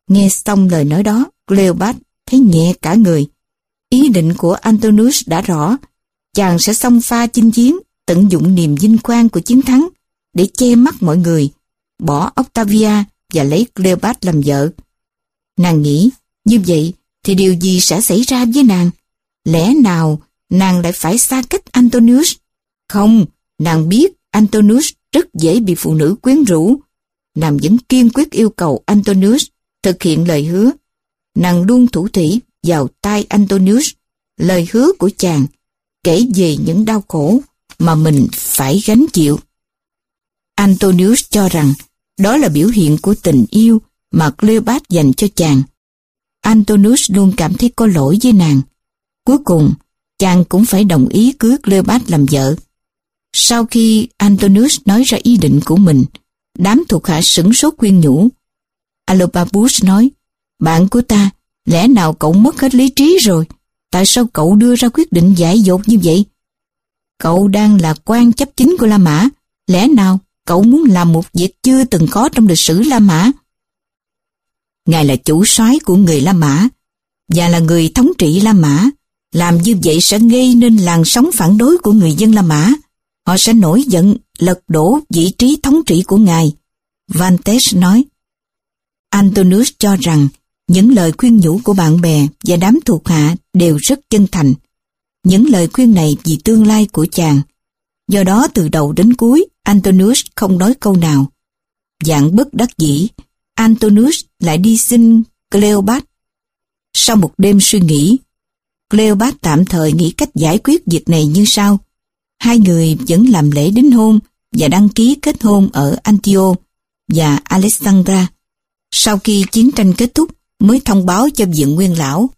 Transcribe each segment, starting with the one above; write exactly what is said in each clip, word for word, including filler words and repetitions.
Nghe xong lời nói đó, Cleopat thấy nhẹ cả người. Ý định của Antonius đã rõ, chàng sẽ xông pha chinh chiến, tận dụng niềm vinh quang của chiến thắng để che mắt mọi người, bỏ Octavia và lấy Cleopat làm vợ. Nàng nghĩ, như vậy thì điều gì sẽ xảy ra với nàng? Lẽ nào nàng lại phải xa cách Antonius? Không, nàng biết Antonius rất dễ bị phụ nữ quyến rũ. Nàng vẫn kiên quyết yêu cầu Antonius thực hiện lời hứa. Nàng luôn thủ thỉ vào tai Antonius lời hứa của chàng, kể về những đau khổ mà mình phải gánh chịu. Antonius cho rằng đó là biểu hiện của tình yêu mà Cleopat dành cho chàng. Antonius luôn cảm thấy có lỗi với nàng. Cuối cùng, chàng cũng phải đồng ý cưới Cleopat làm vợ. Sau khi Antonius nói ra ý định của mình, đám thuộc hạ sửng sốt khuyên nhủ. Arlobabus nói, bạn của ta, lẽ nào cậu mất hết lý trí rồi? Tại sao cậu đưa ra quyết định dại dột như vậy? Cậu đang là quan chấp chính của La Mã, lẽ nào cậu muốn làm một việc chưa từng có trong lịch sử La Mã? Ngài là chủ soái của người La Mã và là người thống trị La Mã. Làm như vậy sẽ gây nên làn sóng phản đối của người dân La Mã. Họ sẽ nổi giận, lật đổ vị trí thống trị của ngài. Vantes nói. Antonius cho rằng những lời khuyên nhủ của bạn bè và đám thuộc hạ đều rất chân thành. Những lời khuyên này vì tương lai của chàng. Do đó từ đầu đến cuối, Antonius không nói câu nào. Dạng bất đắc dĩ, Antonius lại đi xin Cleopat. Sau một đêm suy nghĩ, Cleopat tạm thời nghĩ cách giải quyết việc này như sau. Hai người vẫn làm lễ đính hôn và đăng ký kết hôn ở Antioch và Alexandra. Sau khi chiến tranh kết thúc mới thông báo cho viện nguyên lão.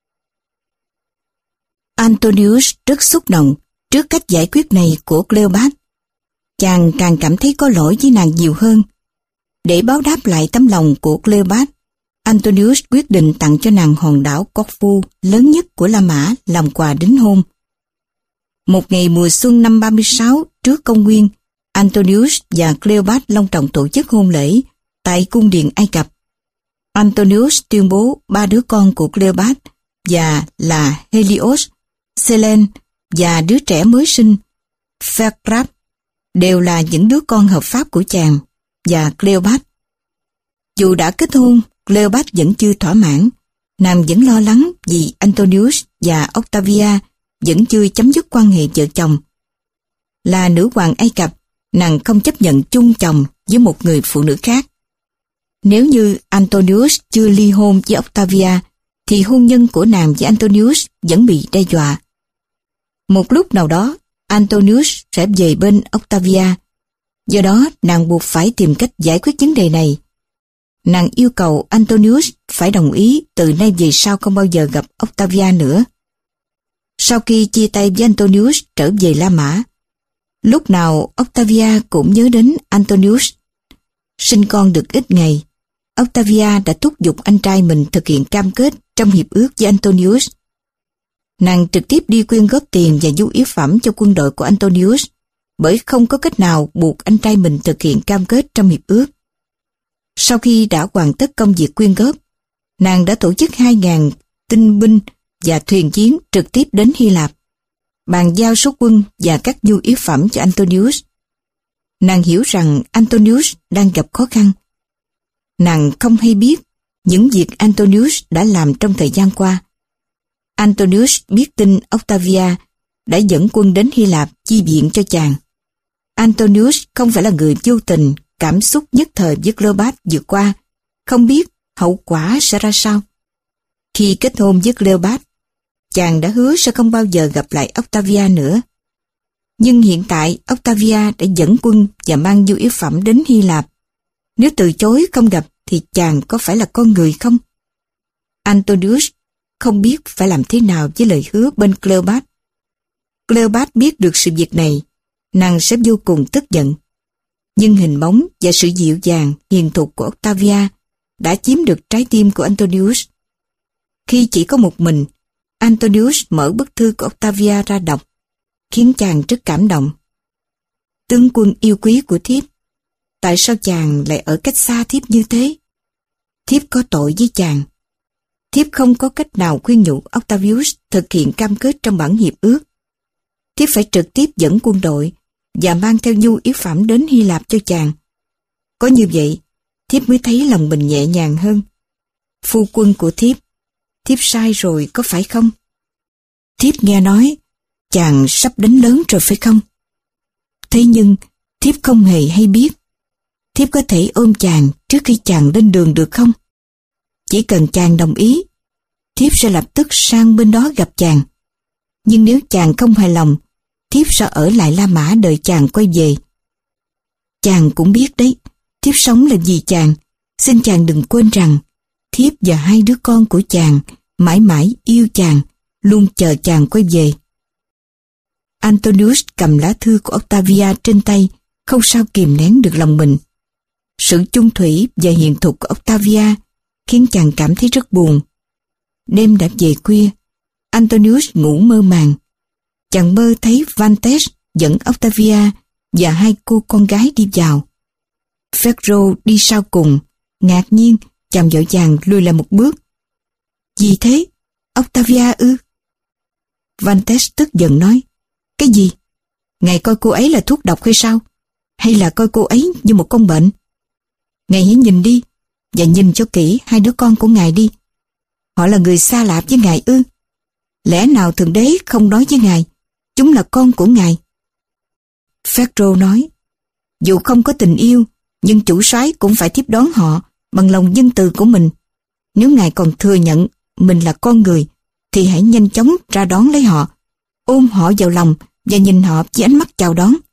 Antonius rất xúc động trước cách giải quyết này của Cleopat. Chàng càng cảm thấy có lỗi với nàng nhiều hơn. Để báo đáp lại tấm lòng của Cleopat, Antonius quyết định tặng cho nàng hòn đảo Corfu lớn nhất của La Mã làm quà đính hôn. Một ngày mùa xuân năm ba mươi sáu trước công nguyên, Antonius và Cleopat long trọng tổ chức hôn lễ tại cung điện Ai Cập. Antonius tuyên bố ba đứa con của Cleopat và là Helios, Selene và đứa trẻ mới sinh Phaedra đều là những đứa con hợp pháp của chàng và Cleopat. Dù đã kết hôn, Cleopat vẫn chưa thỏa mãn. Nàng vẫn lo lắng vì Antonius và Octavia vẫn chưa chấm dứt quan hệ vợ chồng. Là nữ hoàng Ai Cập, nàng không chấp nhận chung chồng với một người phụ nữ khác. Nếu như Antonius chưa ly hôn với Octavia, thì hôn nhân của nàng với Antonius vẫn bị đe dọa. Một lúc nào đó, Antonius sẽ về bên Octavia. Do đó, nàng buộc phải tìm cách giải quyết vấn đề này. Nàng yêu cầu Antonius phải đồng ý từ nay về sau không bao giờ gặp Octavia nữa. Sau khi chia tay với Antonius trở về La Mã, lúc nào Octavia cũng nhớ đến Antonius. Sinh con được ít ngày, Octavia đã thúc giục anh trai mình thực hiện cam kết trong hiệp ước với Antonius. Nàng trực tiếp đi quyên góp tiền và nhu yếu phẩm cho quân đội của Antonius, bởi không có cách nào buộc anh trai mình thực hiện cam kết trong hiệp ước. Sau khi đã hoàn tất công việc quyên góp, nàng đã tổ chức hai nghìn tinh binh và thuyền chiến trực tiếp đến Hy Lạp, bàn giao số quân và các nhu yếu phẩm cho Antonius. Nàng hiểu rằng Antonius đang gặp khó khăn. Nàng không hay biết những việc Antonius đã làm trong thời gian qua. Antonius biết tin Octavia đã dẫn quân đến Hy Lạp chi viện cho chàng. Antonius không phải là người vô tình, cảm xúc nhất thời với Cleopat vừa qua, không biết hậu quả sẽ ra sao. Khi kết hôn với Cleopat, chàng đã hứa sẽ không bao giờ gặp lại Octavia nữa. Nhưng hiện tại Octavia đã dẫn quân và mang nhu yếu phẩm đến Hy Lạp. Nếu từ chối không gặp thì chàng có phải là con người không? Antonius không biết phải làm thế nào với lời hứa bên Cleopat. Cleopat biết được sự việc này, nàng sẽ vô cùng tức giận. Nhưng hình bóng và sự dịu dàng, hiền thục của Octavia đã chiếm được trái tim của Antonius. Khi chỉ có một mình, Antonius mở bức thư của Octavia ra đọc, khiến chàng rất cảm động. Tướng quân yêu quý của thiếp, tại sao chàng lại ở cách xa thiếp như thế? thiếp có tội với chàng. Thiếp không có cách nào khuyên nhủ Octavius thực hiện cam kết trong bản hiệp ước. Thiếp phải trực tiếp dẫn quân đội và mang theo nhu yếu phẩm đến Hy Lạp cho chàng. Có như vậy, thiếp mới thấy lòng mình nhẹ nhàng hơn. Phu quân của thiếp, thiếp sai rồi có phải không? Thiếp nghe nói, chàng sắp đánh lớn rồi phải không? Thế nhưng, thiếp không hề hay biết. Thiếp có thể ôm chàng trước khi chàng lên đường được không? Chỉ cần chàng đồng ý, thiếp sẽ lập tức sang bên đó gặp chàng. Nhưng nếu chàng không hài lòng, thiếp sẽ ở lại La Mã đợi chàng quay về. Chàng cũng biết đấy, thiếp sống là vì chàng. Xin chàng đừng quên rằng, thiếp và hai đứa con của chàng mãi mãi yêu chàng, luôn chờ chàng quay về. Antonius cầm lá thư của Octavia trên tay, không sao kìm nén được lòng mình. Sự chung thủy và hiền thục của Octavia khiến chàng cảm thấy rất buồn. Đêm đã về khuya, Antonius ngủ mơ màng. Chàng mơ thấy Vantes dẫn Octavia và hai cô con gái đi vào. Phêrô đi sau cùng, ngạc nhiên, chàng vội vàng lùi lại một bước. Gì thế? Octavia ư? Vantes tức giận nói, cái gì? Ngài coi cô ấy là thuốc độc hay sao? Hay là coi cô ấy như một con bệnh? Ngài hãy nhìn đi, và nhìn cho kỹ hai đứa con của ngài đi. Họ là người xa lạ với ngài ư? Lẽ nào Thượng Đế không nói với ngài, chúng là con của ngài? Phêrô nói, dù không có tình yêu, nhưng chủ soái cũng phải tiếp đón họ bằng lòng nhân từ của mình. Nếu ngài còn thừa nhận mình là con người, thì hãy nhanh chóng ra đón lấy họ, ôm họ vào lòng và nhìn họ với ánh mắt chào đón.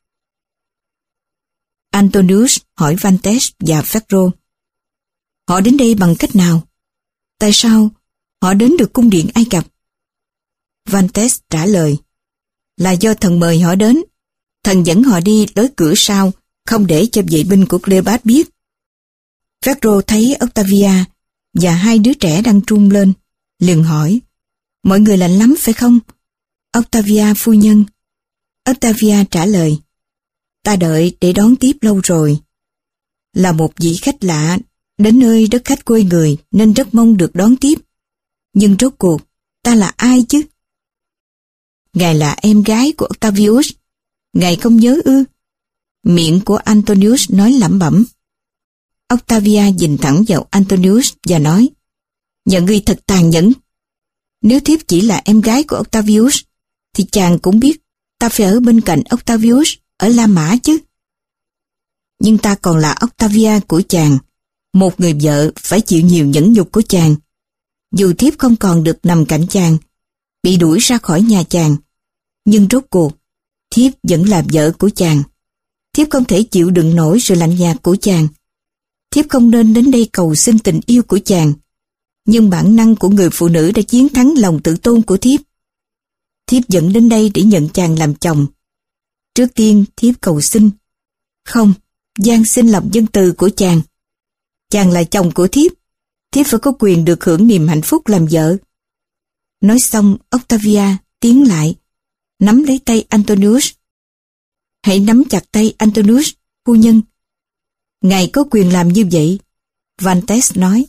Antonius hỏi Vantes và Phêrô, họ đến đây bằng cách nào? Tại sao họ đến được cung điện Ai Cập? Vantes trả lời, là do thần mời họ đến. Thần dẫn họ đi tới cửa sau, không để cho vệ binh của Cleopat biết. Phêrô thấy Octavia và hai đứa trẻ đang run lên, liền hỏi, mọi người lạnh lắm phải không? Octavia phu nhân. Octavia trả lời, ta đợi để đón tiếp lâu rồi. Là một vị khách lạ, đến nơi đất khách quê người nên rất mong được đón tiếp. Nhưng rốt cuộc, ta là ai chứ? Ngài là em gái của Octavius. Ngài không nhớ ư? Miệng của Antonius nói lẩm bẩm. Octavia nhìn thẳng vào Antonius và nói, nhà ngươi thật tàn nhẫn. Nếu thiếp chỉ là em gái của Octavius, thì chàng cũng biết ta phải ở bên cạnh Octavius ở La Mã chứ. Nhưng ta còn là Octavia của chàng, một người vợ phải chịu nhiều nhẫn nhục của chàng. Dù thiếp không còn được nằm cạnh chàng, bị đuổi ra khỏi nhà chàng, nhưng rốt cuộc, thiếp vẫn là vợ của chàng. Thiếp không thể chịu đựng nổi sự lạnh nhạt của chàng. Thiếp không nên đến đây cầu xin tình yêu của chàng, nhưng bản năng của người phụ nữ đã chiến thắng lòng tự tôn của thiếp. Thiếp dẫn đến đây để nhận chàng làm chồng. Trước tiên thiếp cầu xin, không, van xin lòng nhân từ của chàng. Chàng là chồng của thiếp, thiếp phải có quyền được hưởng niềm hạnh phúc làm vợ. Nói xong, Octavia tiến lại, nắm lấy tay Antonius. Hãy nắm chặt tay Antonius, phu nhân. Ngài có quyền làm như vậy, Vantes nói.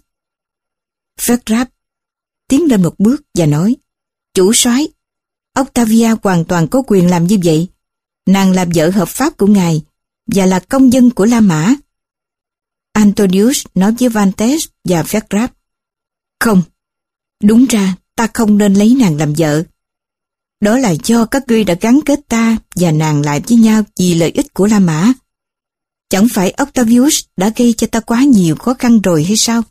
Phêrô tiến lên một bước và nói, chủ soái, Octavia hoàn toàn có quyền làm như vậy. Nàng là vợ hợp pháp của ngài và là công dân của La Mã. Antonius nói với Vantes và Phêrô, không, đúng ra ta không nên lấy nàng làm vợ. Đó là do các ngươi đã gắn kết ta và nàng lại với nhau vì lợi ích của La Mã. Chẳng phải Octavius đã gây cho ta quá nhiều khó khăn rồi hay sao?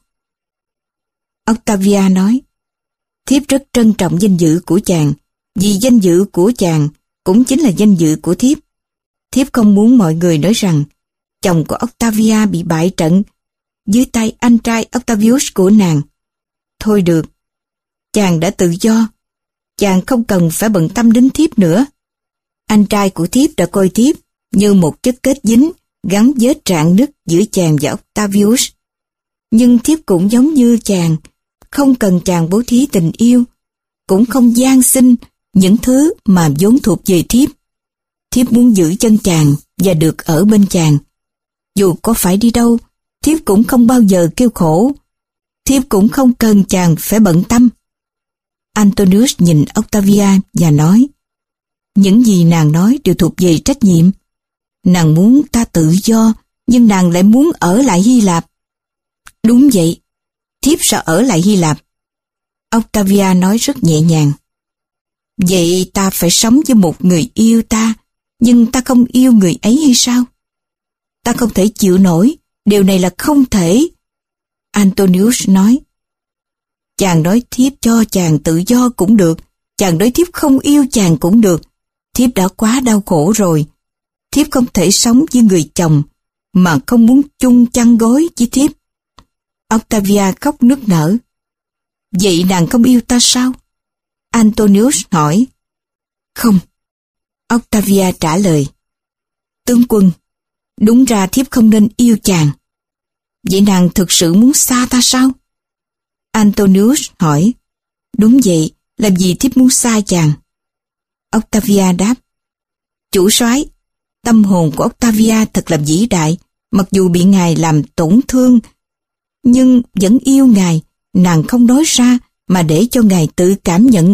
Octavia nói, thiếp rất trân trọng danh dự của chàng, vì danh dự của chàng cũng chính là danh dự của thiếp. Thiếp không muốn mọi người nói rằng chồng của Octavia bị bại trận dưới tay anh trai Octavius của nàng. Thôi được, chàng đã tự do, chàng không cần phải bận tâm đến thiếp nữa. Anh trai của thiếp đã coi thiếp như một chất kết dính gắn vết rạn nứt giữa chàng và Octavius. Nhưng thiếp cũng giống như chàng, không cần chàng bố thí tình yêu, cũng không van xin những thứ mà vốn thuộc về thiếp. Thiếp muốn giữ chân chàng và được ở bên chàng. Dù có phải đi đâu, thiếp cũng không bao giờ kêu khổ, thiếp cũng không cần chàng phải bận tâm. Antonius nhìn Octavia và nói, những gì nàng nói đều thuộc về trách nhiệm. Nàng muốn ta tự do, nhưng nàng lại muốn ở lại Hy Lạp. Đúng vậy, thiếp sẽ ở lại Hy Lạp. Octavia nói rất nhẹ nhàng. Vậy ta phải sống với một người yêu ta, nhưng ta không yêu người ấy hay sao? Ta không thể chịu nổi, điều này là không thể. Antonius nói. Chàng nói thiếp cho chàng tự do cũng được, chàng nói thiếp không yêu chàng cũng được. Thiếp đã quá đau khổ rồi. Thiếp không thể sống với người chồng mà không muốn chung chăn gối với thiếp. Octavia khóc nức nở. Vậy nàng không yêu ta sao? Antonius hỏi. Không. Octavia trả lời. Tướng quân, đúng ra thiếp không nên yêu chàng. Vậy nàng thực sự muốn xa ta sao? Antonius hỏi. Đúng vậy, làm gì thiếp muốn xa chàng? Octavia đáp. Chủ soái, tâm hồn của Octavia thật là vĩ đại, mặc dù bị ngài làm tổn thương, nhưng vẫn yêu ngài, nàng không nói ra mà để cho ngài tự cảm nhận.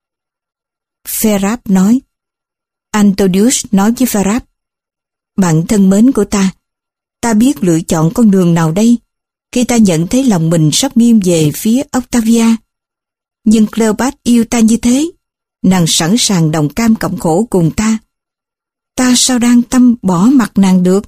Pherap nói. Antonius nói với Pherap. Bạn thân mến của ta, ta biết lựa chọn con đường nào đây, khi ta nhận thấy lòng mình sắp nghiêng về phía Octavia. Nhưng Cleopat yêu ta như thế, nàng sẵn sàng đồng cam cộng khổ cùng ta. Ta sao đang tâm bỏ mặt nàng được?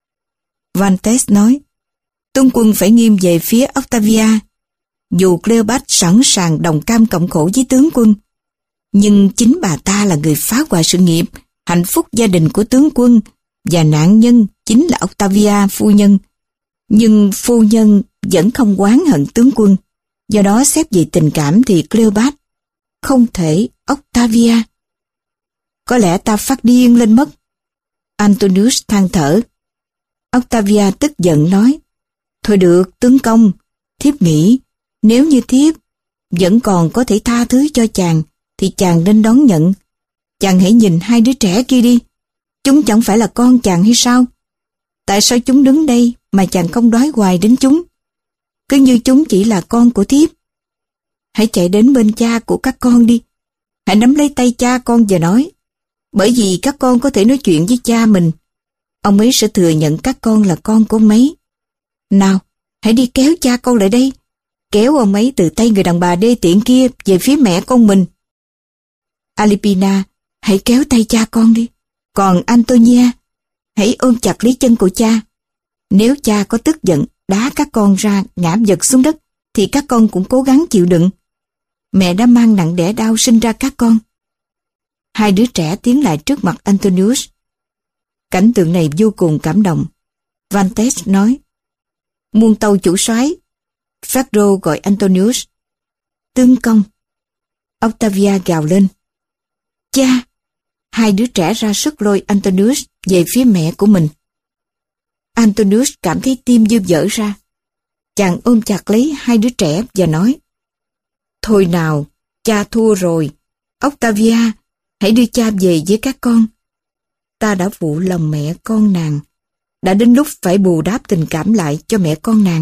Vantes nói, tướng quân phải nghiêng về phía Octavia. Dù Cleopat sẵn sàng đồng cam cộng khổ với tướng quân, nhưng chính bà ta là người phá hoại sự nghiệp, hạnh phúc gia đình của tướng quân, và nạn nhân chính là Octavia phu nhân. Nhưng phu nhân vẫn không oán hận tướng quân, do đó xét về tình cảm thì Cleopat, không thể Octavia. Có lẽ ta phát điên lên mất. Antonius than thở. Octavia tức giận nói, thôi được tướng công, thiếp nghĩ nếu như thiếp vẫn còn có thể tha thứ cho chàng thì chàng nên đón nhận. Chàng hãy nhìn hai đứa trẻ kia đi, chúng chẳng phải là con chàng hay sao? Tại sao chúng đứng đây mà chàng không đói hoài đến chúng? Cứ như chúng chỉ là con của thiếp. Hãy chạy đến bên cha của các con đi, hãy nắm lấy tay cha con và nói, bởi vì các con có thể nói chuyện với cha mình, ông ấy sẽ thừa nhận các con là con của ông ấy. Nào, hãy đi kéo cha con lại đây, kéo ông ấy từ tay người đàn bà đê tiện kia về phía mẹ con mình. Agrippina, hãy kéo tay cha con đi. Còn Antonia, hãy ôm chặt lấy chân của cha. Nếu cha có tức giận đá các con ra ngã vật xuống đất thì các con cũng cố gắng chịu đựng. Mẹ đã mang nặng đẻ đau sinh ra các con. Hai đứa trẻ tiến lại trước mặt Antonius. Cảnh tượng này vô cùng cảm động. Vantes nói, muôn tâu chủ soái. Pharaoh gọi Antonius. Tướng công. Octavia gào lên. Cha! Hai đứa trẻ ra sức lôi Antonius về phía mẹ của mình. Antonius cảm thấy tim như vỡ ra. Chàng ôm chặt lấy hai đứa trẻ và nói, thôi nào, cha thua rồi. Octavia, hãy đưa cha về với các con. Ta đã phụ lòng mẹ con nàng. Đã đến lúc phải bù đắp tình cảm lại cho mẹ con nàng.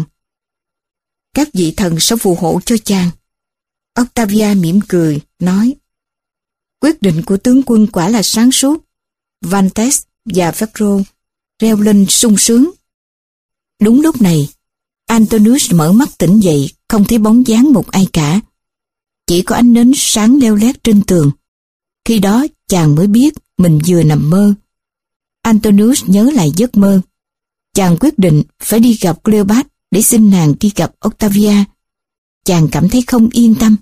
Các vị thần sẽ phù hộ cho chàng. Octavia mỉm cười, nói, quyết định của tướng quân quả là sáng suốt. Vantes và Pharaoh reo lên sung sướng. Đúng lúc này, Antonius mở mắt tỉnh dậy, không thấy bóng dáng một ai cả. Chỉ có ánh nến sáng leo lét trên tường. Khi đó chàng mới biết mình vừa nằm mơ. Antonius nhớ lại giấc mơ. Chàng quyết định phải đi gặp Cleopat để xin nàng đi gặp Octavia. Chàng cảm thấy không yên tâm.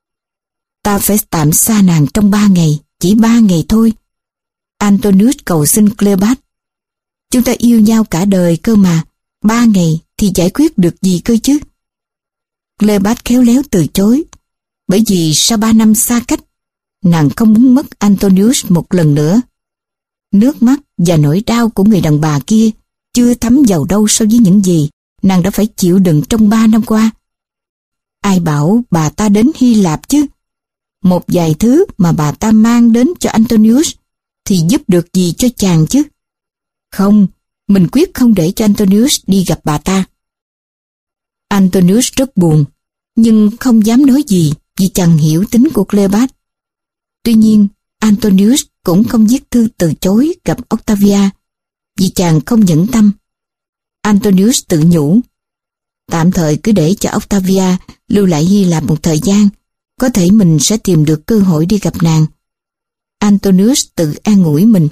Ta phải tạm xa nàng trong ba ngày, chỉ ba ngày thôi. Antonius cầu xin Cleopat. Chúng ta yêu nhau cả đời cơ mà, ba ngày thì giải quyết được gì cơ chứ? Cleopat khéo léo từ chối, bởi vì sau ba năm xa cách, nàng không muốn mất Antonius một lần nữa. Nước mắt và nỗi đau của người đàn bà kia chưa thấm vào đâu so với những gì nàng đã phải chịu đựng trong ba năm qua. Ai bảo bà ta đến Hy Lạp chứ? Một vài thứ mà bà ta mang đến cho Antonius thì giúp được gì cho chàng chứ? – Không, mình quyết không để cho Antonius đi gặp bà ta. Antonius rất buồn, nhưng không dám nói gì vì chàng hiểu tính của Cleopat. Tuy nhiên, Antonius cũng không viết thư từ chối gặp Octavia vì chàng không nhẫn tâm. Antonius tự nhủ, tạm thời cứ để cho Octavia lưu lại Hy Lạp một thời gian, có thể mình sẽ tìm được cơ hội đi gặp nàng. Antonius tự an ủi mình.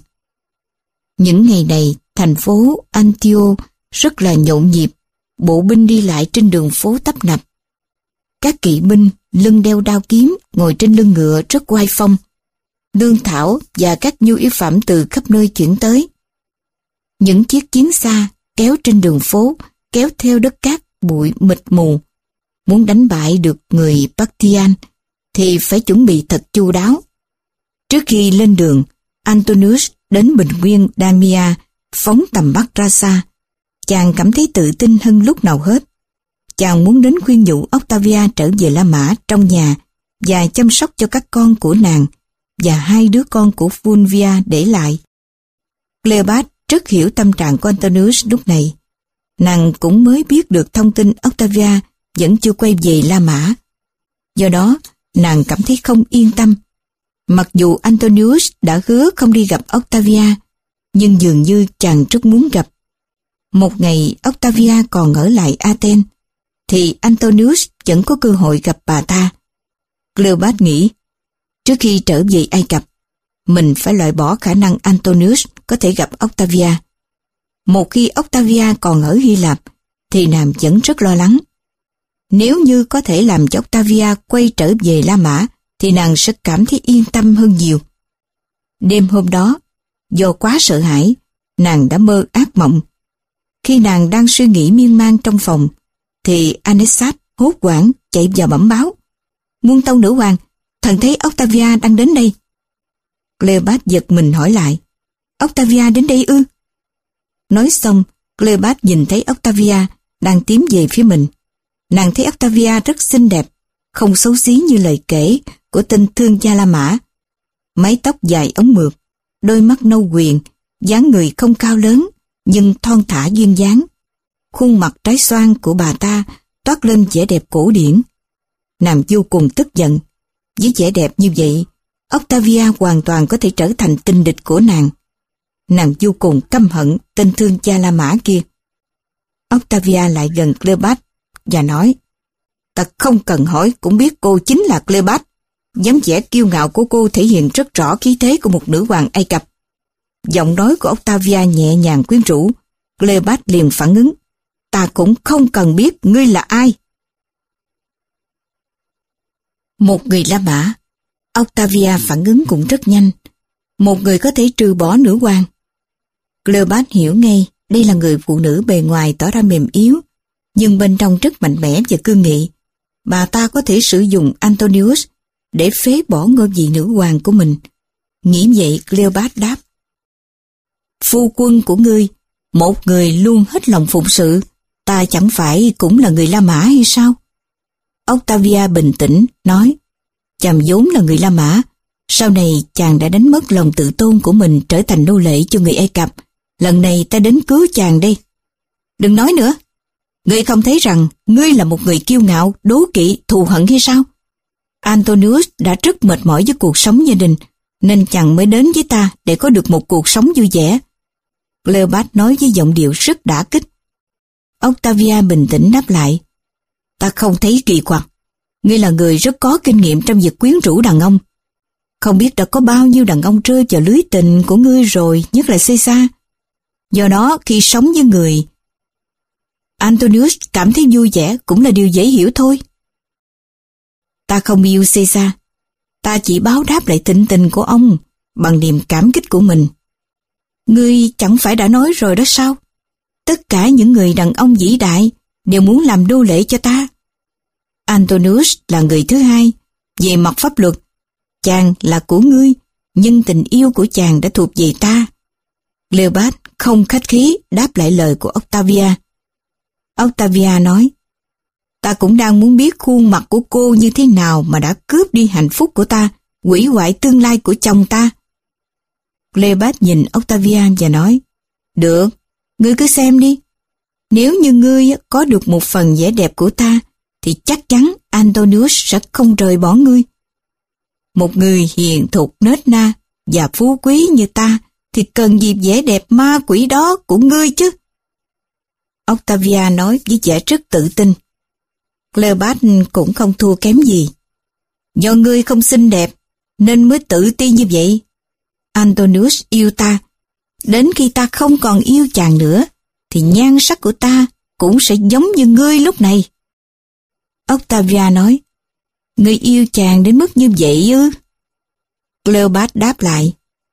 Những ngày này, thành phố Antio rất là nhộn nhịp, bộ binh đi lại trên đường phố tấp nập. Các kỵ binh lưng đeo đao kiếm ngồi trên lưng ngựa rất oai phong. Lương thảo và các nhu yếu phẩm từ khắp nơi chuyển tới. Những chiếc chiến xa kéo trên đường phố, kéo theo đất cát bụi mịt mù. Muốn đánh bại được người Bactrian thì phải chuẩn bị thật chu đáo. Trước khi lên đường, Antonius đến bình nguyên Damia, phóng tầm mắt ra xa. Chàng cảm thấy tự tin hơn lúc nào hết. Chàng muốn đến khuyên nhủ Octavia trở về La Mã trong nhà và chăm sóc cho các con của nàng và hai đứa con của Fulvia để lại. Cleopat rất hiểu tâm trạng của Antonius lúc này. Nàng cũng mới biết được thông tin Octavia vẫn chưa quay về La Mã. Do đó, nàng cảm thấy không yên tâm. Mặc dù Antonius đã hứa không đi gặp Octavia, nhưng dường như chàng rất muốn gặp. Một ngày Octavia còn ở lại Athens, thì Antonius vẫn có cơ hội gặp bà ta. Cleopat nghĩ, trước khi trở về Ai Cập, mình phải loại bỏ khả năng Antonius có thể gặp Octavia. Một khi Octavia còn ở Hy Lạp, thì nàng vẫn rất lo lắng. Nếu như có thể làm cho Octavia quay trở về La Mã, thì nàng sẽ cảm thấy yên tâm hơn nhiều. Đêm hôm đó, do quá sợ hãi, nàng đã mơ ác mộng. Khi nàng đang suy nghĩ miên man trong phòng, thì Anesat hốt hoảng chạy vào bẩm báo. Muôn tâu nữ hoàng, thần thấy Octavia đang đến đây. Cleopat giật mình hỏi lại, Octavia đến đây ư? Nói xong, Cleopat nhìn thấy Octavia đang tiến về phía mình. Nàng thấy Octavia rất xinh đẹp, không xấu xí như lời kể của tên thương gia La Mã. Mái tóc dài ống mượt, đôi mắt nâu huyền, dáng người không cao lớn, nhưng thon thả duyên dáng. Khuôn mặt trái xoan của bà ta toát lên vẻ đẹp cổ điển. Nàng vô cùng tức giận. Với vẻ đẹp như vậy, Octavia hoàn toàn có thể trở thành tình địch của nàng. Nàng vô cùng căm hận tên thương gia La Mã kia. Octavia lại gần Cleopat và nói, ta không cần hỏi cũng biết cô chính là Cleopat. Dáng vẻ kiêu ngạo của cô thể hiện rất rõ khí thế của một nữ hoàng Ai Cập. Giọng nói của Octavia nhẹ nhàng quyến rũ. Cleopat liền phản ứng, ta cũng không cần biết ngươi là ai. Một người La Mã, Octavia phản ứng cũng rất nhanh. Một người có thể trừ bỏ nữ hoàng. Cleopat hiểu ngay đây là người phụ nữ bề ngoài tỏ ra mềm yếu, nhưng bên trong rất mạnh mẽ và cương nghị. Bà ta có thể sử dụng Antonius để phế bỏ ngôi vị nữ hoàng của mình. Nghĩ vậy, Cleopat đáp, phu quân của ngươi, một người luôn hết lòng phụng sự, ta chẳng phải cũng là người La Mã hay sao? Octavia bình tĩnh, nói, chàng vốn là người La Mã, sau này chàng đã đánh mất lòng tự tôn của mình trở thành nô lệ cho người Ai Cập, lần này ta đến cứu chàng đây. Đừng nói nữa, ngươi không thấy rằng ngươi là một người kiêu ngạo, đố kỵ, thù hận hay sao? Antonius đã rất mệt mỏi với cuộc sống gia đình, nên chàng mới đến với ta để có được một cuộc sống vui vẻ. Cleopat nói với giọng điệu rất đả kích. Octavia bình tĩnh đáp lại, ta không thấy kỳ quặc. Ngươi là người rất có kinh nghiệm trong việc quyến rũ đàn ông. Không biết đã có bao nhiêu đàn ông rơi vào lưới tình của ngươi rồi, nhất là Caesar. Do đó, khi sống với người, Antonius cảm thấy vui vẻ cũng là điều dễ hiểu thôi. Ta không yêu Caesar. Ta chỉ báo đáp lại thịnh tình của ông bằng niềm cảm kích của mình. Ngươi chẳng phải đã nói rồi đó sao? Tất cả những người đàn ông vĩ đại đều muốn làm đô lệ cho ta. Antonius là người thứ hai. Về mặt pháp luật, chàng là của ngươi, nhưng tình yêu của chàng đã thuộc về ta. Cleopat không khách khí đáp lại lời của Octavia. Octavia nói, ta cũng đang muốn biết khuôn mặt của cô như thế nào mà đã cướp đi hạnh phúc của ta, hủy hoại tương lai của chồng ta. Cleopat nhìn Octavia và nói, được, ngươi cứ xem đi. Nếu như ngươi có được một phần vẻ đẹp của ta, thì chắc chắn Antonius sẽ không rời bỏ ngươi. Một người hiền thục nết na và phú quý như ta thì cần gì vẻ đẹp ma quỷ đó của ngươi chứ? Octavia nói với vẻ rất tự tin. Cleopat cũng không thua kém gì. Do ngươi không xinh đẹp nên mới tự ti như vậy. Antonius yêu ta. Đến khi ta không còn yêu chàng nữa thì nhan sắc của ta cũng sẽ giống như ngươi lúc này. Octavia nói, ngươi yêu chàng đến mức như vậy ư? Cleopat đáp lại,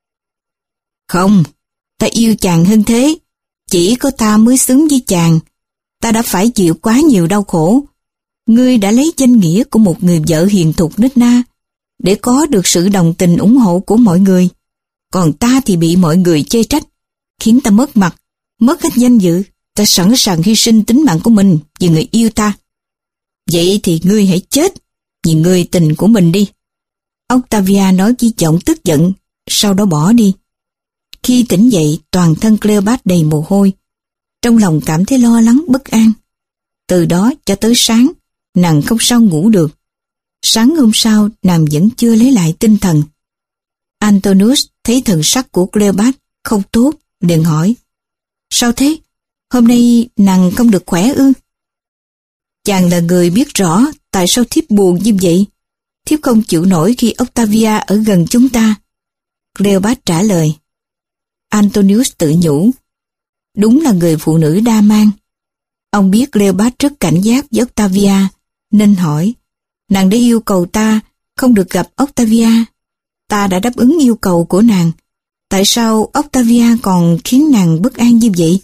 không, ta yêu chàng hơn thế. Chỉ có ta mới xứng với chàng. Ta đã phải chịu quá nhiều đau khổ. Ngươi đã lấy danh nghĩa của một người vợ hiền thục nết na để có được sự đồng tình ủng hộ của mọi người. Còn ta thì bị mọi người chê trách, khiến ta mất mặt, mất hết danh dự. Ta sẵn sàng hy sinh tính mạng của mình vì người yêu ta. Vậy thì ngươi hãy chết vì người tình của mình đi. Octavia nói với giọng tức giận, sau đó bỏ đi. Khi tỉnh dậy, toàn thân Cleopat đầy mồ hôi. Trong lòng cảm thấy lo lắng, bất an. Từ đó cho tới sáng, nàng không sao ngủ được. Sáng hôm sau, nàng vẫn chưa lấy lại tinh thần. Antonius thấy thần sắc của Cleopat không tốt, liền hỏi, sao thế? Hôm nay nàng không được khỏe ư? Chàng là người biết rõ tại sao thiếp buồn như vậy. Thiếp không chịu nổi khi Octavia ở gần chúng ta. Cleopat trả lời. Antonius tự nhủ, đúng là người phụ nữ đa mang. Ông biết Cleopat rất cảnh giác với Octavia, nên hỏi, nàng đã yêu cầu ta không được gặp Octavia. Ta đã đáp ứng yêu cầu của nàng. Tại sao Octavia còn khiến nàng bất an như vậy?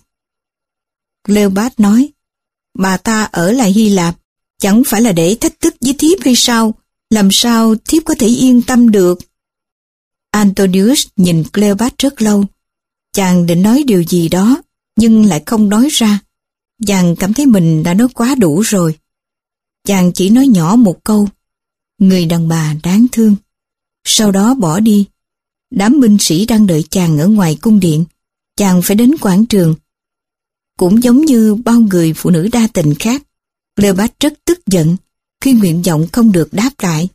Cleopat nói, bà ta ở lại Hy Lạp, chẳng phải là để thách thức với thiếp hay sao? Làm sao thiếp có thể yên tâm được? Antonius nhìn Cleopat rất lâu. Chàng định nói điều gì đó, nhưng lại không nói ra. Chàng cảm thấy mình đã nói quá đủ rồi. Chàng chỉ nói nhỏ một câu, người đàn bà đáng thương. Sau đó bỏ đi. Đám binh sĩ đang đợi chàng ở ngoài cung điện. Chàng phải đến quảng trường. Cũng giống như bao người phụ nữ đa tình khác, Cleopat rất tức giận khi nguyện vọng không được đáp lại.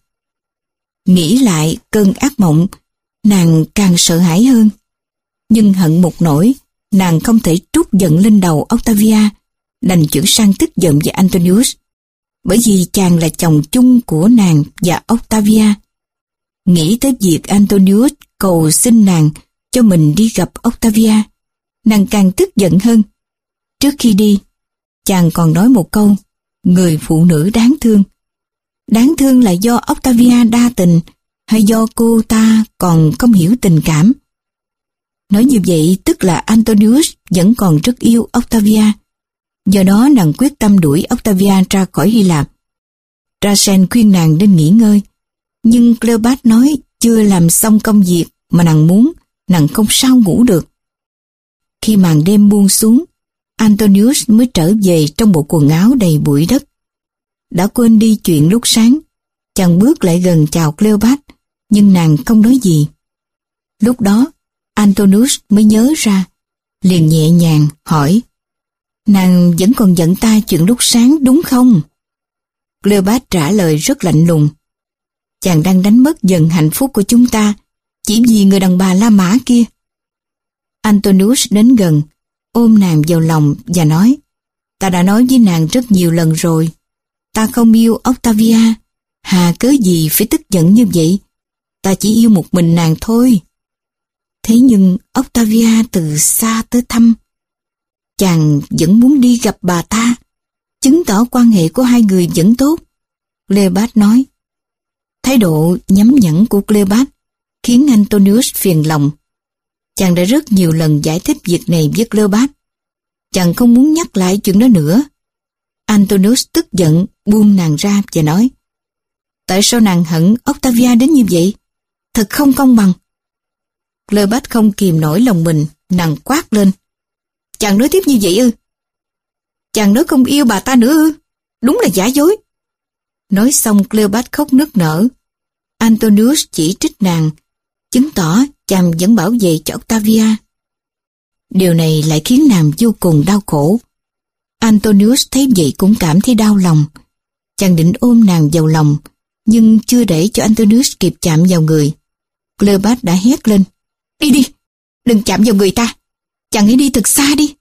Nghĩ lại cơn ác mộng, nàng càng sợ hãi hơn. Nhưng hận một nỗi, nàng không thể trút giận lên đầu Octavia, đành chuyển sang tức giận với Antonius, bởi vì chàng là chồng chung của nàng và Octavia. Nghĩ tới việc Antonius cầu xin nàng cho mình đi gặp Octavia, nàng càng tức giận hơn. Trước khi đi, chàng còn nói một câu, người phụ nữ đáng thương. Đáng thương là do Octavia đa tình, hay do cô ta còn không hiểu tình cảm? Nói như vậy tức là Antonius vẫn còn rất yêu Octavia. Do đó nàng quyết tâm đuổi Octavia ra khỏi Hy Lạp. Rachel khuyên nàng nên nghỉ ngơi, nhưng Cleopat nói chưa làm xong công việc mà nàng muốn, nàng không sao ngủ được. Khi màn đêm buông xuống, Antonius mới trở về trong bộ quần áo đầy bụi đất. Đã quên đi chuyện lúc sáng, chàng bước lại gần chào Cleopat, nhưng nàng không nói gì. Lúc đó, Antonius mới nhớ ra, liền nhẹ nhàng hỏi, nàng vẫn còn giận ta chuyện lúc sáng đúng không? Cleopat trả lời rất lạnh lùng, chàng đang đánh mất dần hạnh phúc của chúng ta, chỉ vì người đàn bà La Mã kia. Antonius đến gần, ôm nàng vào lòng và nói, ta đã nói với nàng rất nhiều lần rồi, ta không yêu Octavia, hà cớ gì phải tức giận như vậy, ta chỉ yêu một mình nàng thôi. Thế nhưng Octavia từ xa tới thăm, chàng vẫn muốn đi gặp bà ta, chứng tỏ quan hệ của hai người vẫn tốt. Cleopat nói. Thái độ nhắm nhẫn của Cleopat khiến Antonius phiền lòng. Chàng đã rất nhiều lần giải thích việc này với Cleopat. Chàng không muốn nhắc lại chuyện đó nữa. Antonius tức giận buông nàng ra và nói, tại sao nàng hận Octavia đến như vậy? Thật không công bằng. Cleopat không kìm nổi lòng mình, nàng quát lên, chàng nói tiếp như vậy ư? Chàng nói không yêu bà ta nữa ư? Đúng là giả dối. Nói xong Cleopat khóc nức nở. Antonius chỉ trích nàng, chứng tỏ chàng vẫn bảo vệ cho Octavia. Điều này lại khiến nàng vô cùng đau khổ. Antonius thấy vậy cũng cảm thấy đau lòng. Chàng định ôm nàng vào lòng, nhưng chưa để cho Antonius kịp chạm vào người, Cleopat đã hét lên: Đi đi, đừng chạm vào người ta, chàng hãy đi thật xa đi.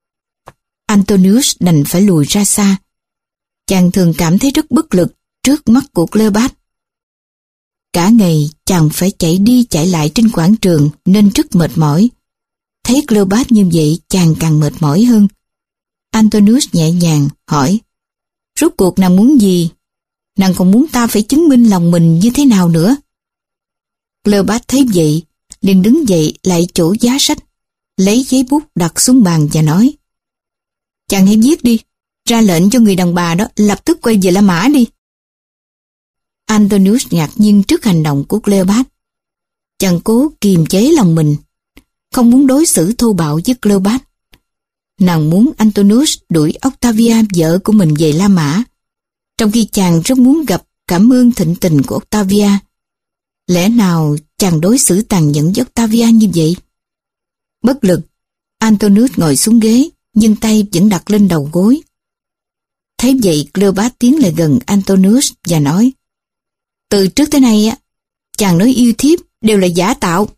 Antonius đành phải lùi ra xa. Chàng thường cảm thấy rất bất lực trước mắt của Cleopat. Cả ngày chàng phải chạy đi chạy lại trên quảng trường nên rất mệt mỏi. Thấy Cleopat như vậy chàng càng mệt mỏi hơn. Antonius nhẹ nhàng hỏi: Rốt cuộc nàng muốn gì? Nàng còn muốn ta phải chứng minh lòng mình như thế nào nữa? Cleopat thấy vậy, liền đứng dậy lại chỗ giá sách, lấy giấy bút đặt xuống bàn và nói: Chàng hãy viết đi, ra lệnh cho người đàn bà đó lập tức quay về La Mã đi. Antonius ngạc nhiên trước hành động của Cleopat. Chàng cố kiềm chế lòng mình, không muốn đối xử thô bạo với Cleopat. Nàng muốn Antonius đuổi Octavia vợ của mình về La Mã, trong khi chàng rất muốn gặp cảm ơn thịnh tình của Octavia. Lẽ nào chàng đối xử tàn nhẫn với Octavia như vậy? Bất lực, Antonius ngồi xuống ghế, nhưng tay vẫn đặt lên đầu gối. Thấy vậy, Cleopat tiến lại gần Antonius và nói: Từ trước tới nay, chàng nói yêu thiếp đều là giả tạo.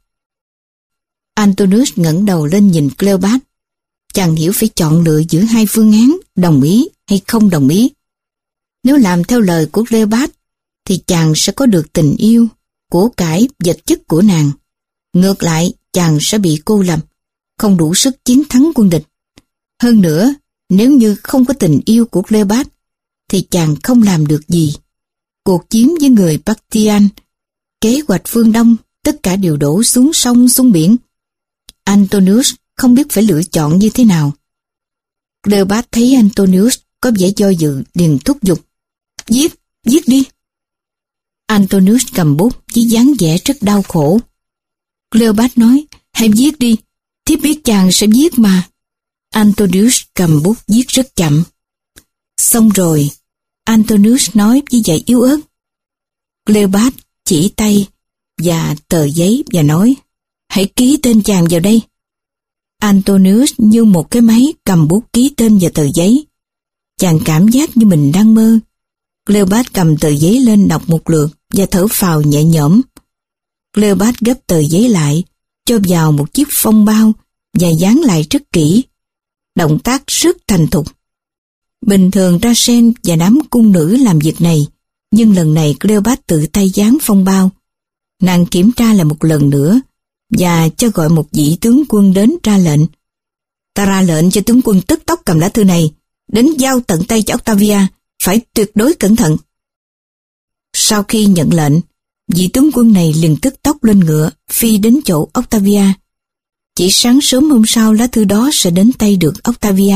Antonius ngẩng đầu lên nhìn Cleopat. Chàng hiểu phải chọn lựa giữa hai phương án, đồng ý hay không đồng ý. Nếu làm theo lời của Cleopat, thì chàng sẽ có được tình yêu, của cải, vật chất của nàng. Ngược lại, chàng sẽ bị cô lập, không đủ sức chiến thắng quân địch. Hơn nữa, nếu như không có tình yêu của Cleopat, thì chàng không làm được gì. Cuộc chiến với người Bactrian, kế hoạch phương Đông, tất cả đều đổ xuống sông xuống biển. Antonius không biết phải lựa chọn như thế nào. Cleopat thấy Antonius có vẻ do dự, liền thúc giục: Viết, viết đi. Antonius cầm bút với dáng vẻ rất đau khổ. Cleopat nói: Hãy viết đi, thiếp biết chàng sẽ viết mà. Antonius cầm bút viết rất chậm. Xong rồi, Antonius nói với giọng yếu ớt. Cleopat chỉ tay và tờ giấy và nói: Hãy ký tên chàng vào đây. Antonius như một cái máy cầm bút ký tên vào tờ giấy. Chàng cảm giác như mình đang mơ. Cleopat cầm tờ giấy lên đọc một lượt và thở phào nhẹ nhõm. Cleopat gấp tờ giấy lại, cho vào một chiếc phong bao và dán lại rất kỹ. Động tác rất thành thục. Bình thường Rachel và đám cung nữ làm việc này, nhưng lần này Cleopat tự tay dán phong bao. Nàng kiểm tra lại một lần nữa và cho gọi một vị tướng quân đến ra lệnh. Ta ra lệnh cho tướng quân tức tốc cầm lá thư này đến giao tận tay cho Octavia, phải tuyệt đối cẩn thận. Sau khi nhận lệnh, vị tướng quân này liền tức tốc lên ngựa phi đến chỗ Octavia. Chỉ sáng sớm hôm sau lá thư đó sẽ đến tay được Octavia.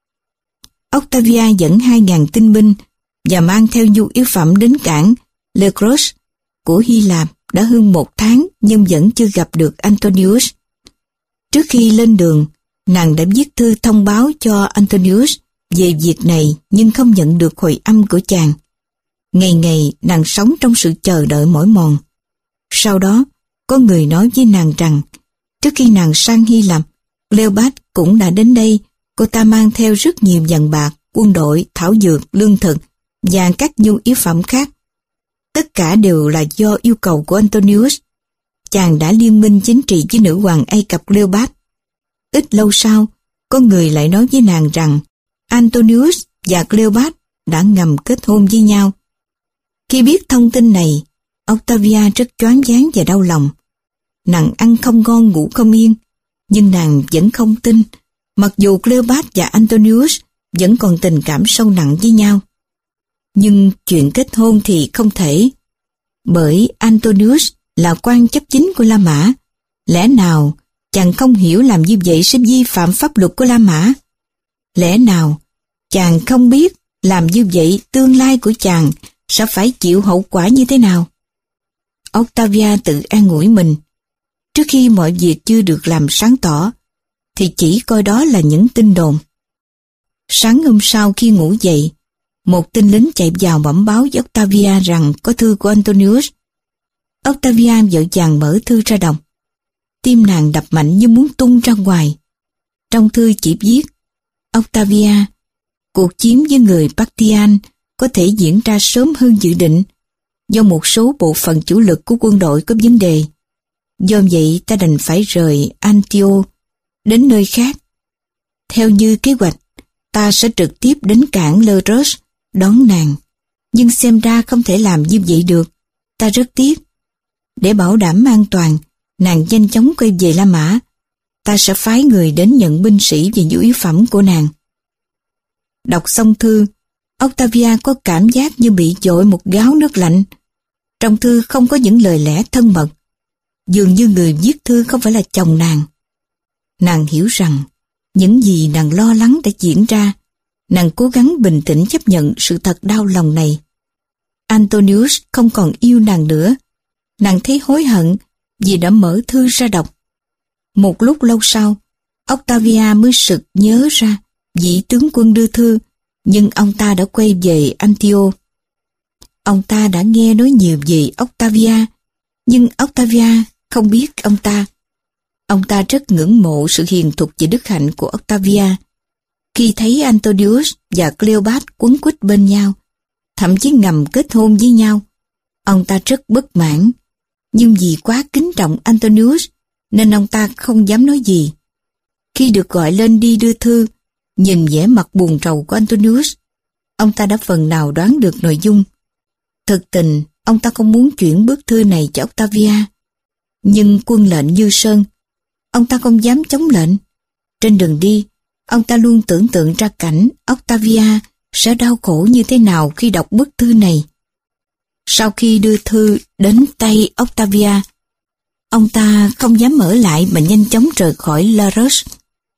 Octavia dẫn hai ngàn tinh binh và mang theo nhu yếu phẩm đến cảng Leucros của Hy Lạp đã hơn một tháng nhưng vẫn chưa gặp được Antonius. Trước khi lên đường, nàng đã viết thư thông báo cho Antonius về việc này nhưng không nhận được hồi âm của chàng. Ngày ngày nàng sống trong sự chờ đợi mỏi mòn. Sau đó, có người nói với nàng rằng trước khi nàng sang Hy Lạp, Cleopat cũng đã đến đây. Cô ta mang theo rất nhiều vàng bạc, quân đội, thảo dược, lương thực và các nhu yếu phẩm khác. Tất cả đều là do yêu cầu của Antonius. Chàng đã liên minh chính trị với nữ hoàng Ai Cập Cleopat. Ít lâu sau, có người lại nói với nàng rằng Antonius và Cleopat đã ngầm kết hôn với nhau. Khi biết thông tin này, Octavia rất choáng váng và đau lòng. Nàng ăn không ngon ngủ không yên, nhưng nàng vẫn không tin, mặc dù Cleopat và Antonius vẫn còn tình cảm sâu nặng với nhau. Nhưng chuyện kết hôn thì không thể, bởi Antonius là quan chấp chính của La Mã. Lẽ nào chàng không hiểu làm như vậy sẽ vi phạm pháp luật của La Mã? Lẽ nào chàng không biết làm như vậy tương lai của chàng sẽ phải chịu hậu quả như thế nào? Octavia tự an ủi mình. Trước khi mọi việc chưa được làm sáng tỏ, thì chỉ coi đó là những tin đồn. Sáng hôm sau khi ngủ dậy, một tên lính chạy vào bẩm báo với Octavia rằng có thư của Antonius. Octavia vội vàng mở thư ra đọc. Tim nàng đập mạnh như muốn tung ra ngoài. Trong thư chỉ viết: Octavia, Cuộc chiến với người Bactrian có thể diễn ra sớm hơn dự định, do một số bộ phận chủ lực của quân đội có vấn đề. Do vậy ta đành phải rời Antioch đến nơi khác. Theo như kế hoạch, ta sẽ trực tiếp đến cảng Le Roche đón nàng. Nhưng xem ra không thể làm như vậy được. Ta rất tiếc. Để bảo đảm an toàn, nàng nhanh chóng quay về La Mã. Ta sẽ phái người đến nhận binh sĩ và nhu yếu phẩm của nàng. Đọc xong thư, Octavia có cảm giác như bị dội một gáo nước lạnh. Trong thư không có những lời lẽ thân mật. Dường như người viết thư không phải là chồng nàng. Nàng hiểu rằng những gì nàng lo lắng đã diễn ra. Nàng cố gắng bình tĩnh chấp nhận sự thật đau lòng này. Antonius không còn yêu nàng nữa. Nàng thấy hối hận vì đã mở thư ra đọc. Một lúc lâu sau, Octavia mới sực nhớ ra vị tướng quân đưa thư, nhưng ông ta đã quay về Antioch. Ông ta đã nghe nói nhiều về Octavia, nhưng Octavia không biết ông ta. Ông ta rất ngưỡng mộ sự hiền thục và đức hạnh của Octavia. Khi thấy Antonius và Cleopat quấn quýt bên nhau, thậm chí ngầm kết hôn với nhau, ông ta rất bất mãn. Nhưng vì quá kính trọng Antonius, nên ông ta không dám nói gì. Khi được gọi lên đi đưa thư, nhìn vẻ mặt buồn rầu của Antonius, ông ta đã phần nào đoán được nội dung. Thực tình, ông ta không muốn chuyển bức thư này cho Octavia. Nhưng quân lệnh như sơn, ông ta không dám chống lệnh. Trên đường đi, ông ta luôn tưởng tượng ra cảnh Octavia sẽ đau khổ như thế nào khi đọc bức thư này. Sau khi đưa thư đến tay Octavia, ông ta không dám ở lại mà nhanh chóng rời khỏi La Roche.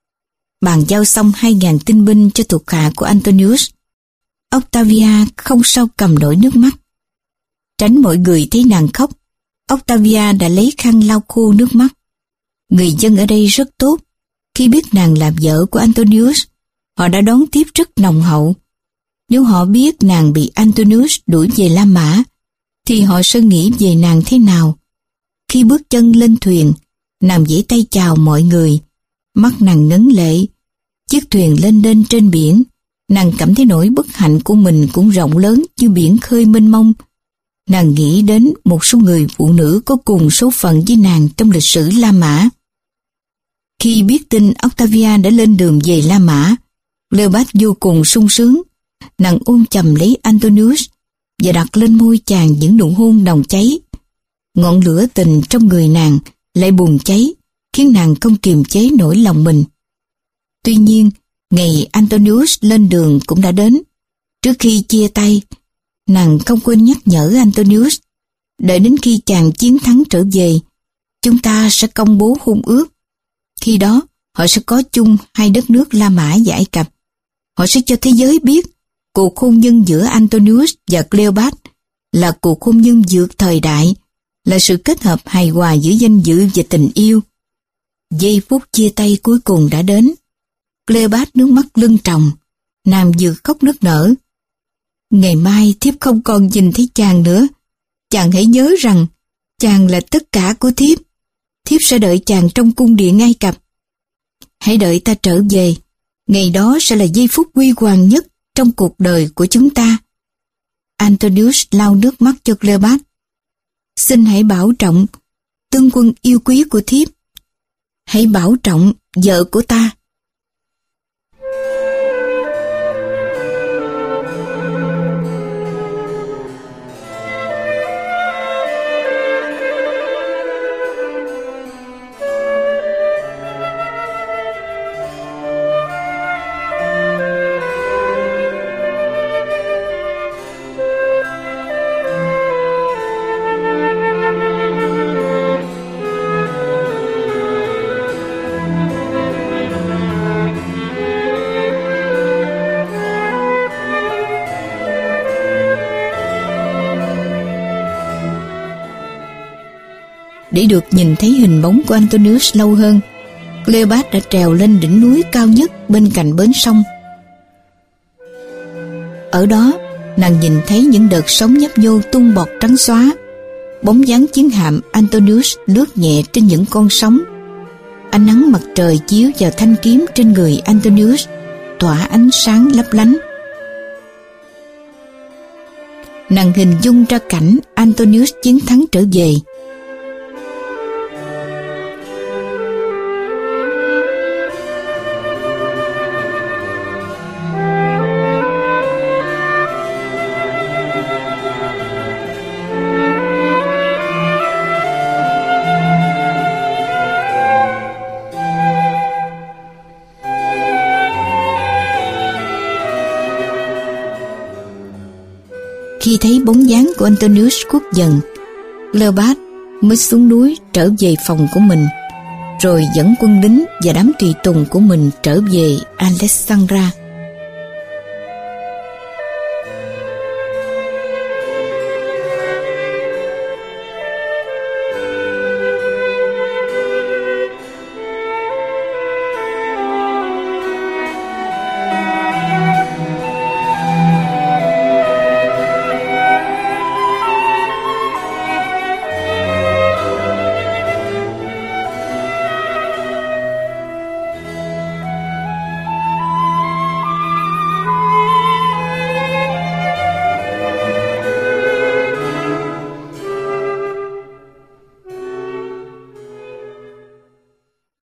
Bàn giao xong hai ngàn tinh binh cho thuộc hạ của Antonius, Octavia không sao cầm nổi nước mắt. Tránh mọi người thấy nàng khóc, Octavia đã lấy khăn lau khô nước mắt. Người dân ở đây rất tốt. Khi biết nàng là vợ của Antonius, họ đã đón tiếp rất nồng hậu. Nếu họ biết nàng bị Antonius đuổi về La Mã, thì họ sẽ nghĩ về nàng thế nào? Khi bước chân lên thuyền, nàng vẫy tay chào mọi người, mắt nàng ngấn lệ. Chiếc thuyền lênh đênh trên biển, nàng cảm thấy nỗi bất hạnh của mình cũng rộng lớn như biển khơi mênh mông. Nàng nghĩ đến một số người phụ nữ có cùng số phận với nàng trong lịch sử La Mã. Khi biết tin Octavia đã lên đường về La Mã, Cleopat vô cùng sung sướng. Nàng ôm chầm lấy Antonius và đặt lên môi chàng những nụ hôn nồng cháy. Ngọn lửa tình trong người nàng lại bùng cháy, khiến nàng không kiềm chế nổi lòng mình. Tuy nhiên, ngày Antonius lên đường cũng đã đến. Trước khi chia tay, nàng không quên nhắc nhở Antonius, đợi đến khi chàng chiến thắng trở về, chúng ta sẽ công bố hôn ước. Khi đó, họ sẽ có chung hai đất nước La Mã và Ai Cập. Họ sẽ cho thế giới biết cuộc hôn nhân giữa Antonius và Cleopat là cuộc hôn nhân vượt thời đại, là sự kết hợp hài hòa giữa danh dự và tình yêu. Giây phút chia tay cuối cùng đã đến. Cleopat nước mắt lưng tròng, nàng vừa khóc nức nở. Ngày mai thiếp không còn nhìn thấy chàng nữa. Chàng hãy nhớ rằng chàng là tất cả của thiếp. Thiếp sẽ đợi chàng trong cung điện Ai Cập. Hãy đợi ta trở về. Ngày đó sẽ là giây phút huy hoàng nhất trong cuộc đời của chúng ta. Antonius lau nước mắt cho Cleopat. Xin hãy bảo trọng tướng quân yêu quý của thiếp. Hãy bảo trọng vợ của ta. Để được nhìn thấy hình bóng của Antonius lâu hơn, Cleopat đã trèo lên đỉnh núi cao nhất bên cạnh bến sông. Ở đó, nàng nhìn thấy những đợt sóng nhấp nhô tung bọt trắng xóa. Bóng dáng chiến hạm Antonius lướt nhẹ trên những con sóng. Ánh nắng mặt trời chiếu vào thanh kiếm trên người Antonius, tỏa ánh sáng lấp lánh. Nàng hình dung ra cảnh Antonius chiến thắng trở về. Khi thấy bóng dáng của Antonius khuất dần, Cleopat mới xuống núi trở về phòng của mình, rồi dẫn quân lính và đám tùy tùng của mình trở về Alexandria.